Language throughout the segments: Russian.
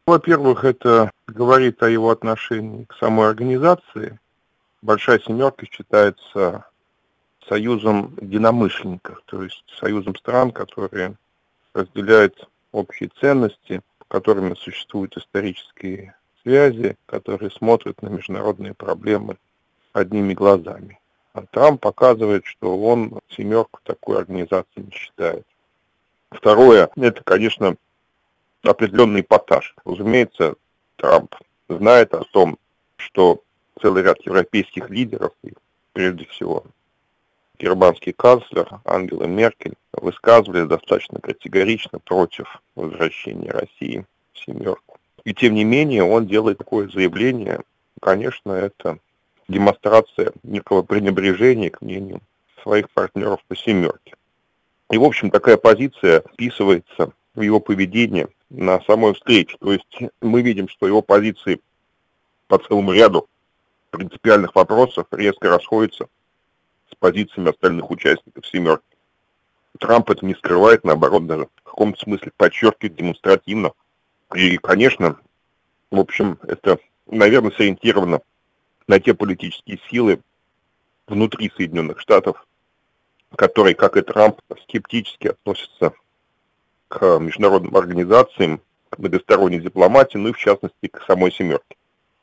Во-первых, это говорит о его отношении к самой организации. Большая семерка считается союзом единомышленников, то есть союзом стран, которые разделяют общие ценности, которыми существуют исторические связи, которые смотрят на международные проблемы одними глазами. А Трамп показывает, что он семерку такой организации не считает. Второе, это, конечно, определенный эпатаж. Разумеется, Трамп знает о том, что целый ряд европейских лидеров, и прежде всего германский канцлер Ангела Меркель, высказывали достаточно категорично против возвращения России в семерку. И тем не менее он делает такое заявление. Конечно, это демонстрация некого пренебрежения к мнению своих партнеров по семерке. И, в общем, такая позиция вписывается в его поведение на самой встрече. То есть мы видим, что его позиции по целому ряду принципиальных вопросов резко расходятся с позициями остальных участников семерки. Трамп это не скрывает, наоборот, даже в каком-то смысле подчеркивает демонстративно. И, конечно, в общем, это, наверное, сориентировано на те политические силы внутри Соединенных Штатов, которые, как и Трамп, скептически относятся к международным организациям, к многосторонней дипломатии, ну и в частности к самой семерке.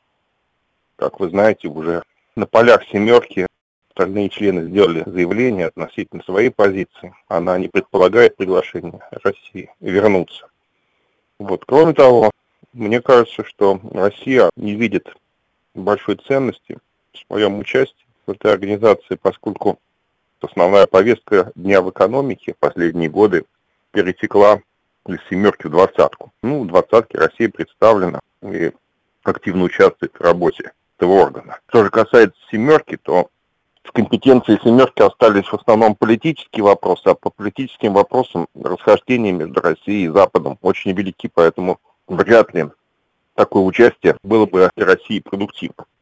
Как вы знаете, уже на полях семерки остальные члены сделали заявление относительно своей позиции. Она не предполагает приглашение России вернуться. Кроме того, мне кажется, что Россия не видит большой ценности в своем участии в этой организации, поскольку основная повестка дня в экономике в последние годы перетекла из семерки в двадцатку. В двадцатке Россия представлена и активно участвует в работе этого органа. Что же касается семерки, то в компетенции семерки остались в основном политические вопросы, а по политическим вопросам расхождения между Россией и Западом очень велики, поэтому вряд ли такое участие было бы для России продуктивно.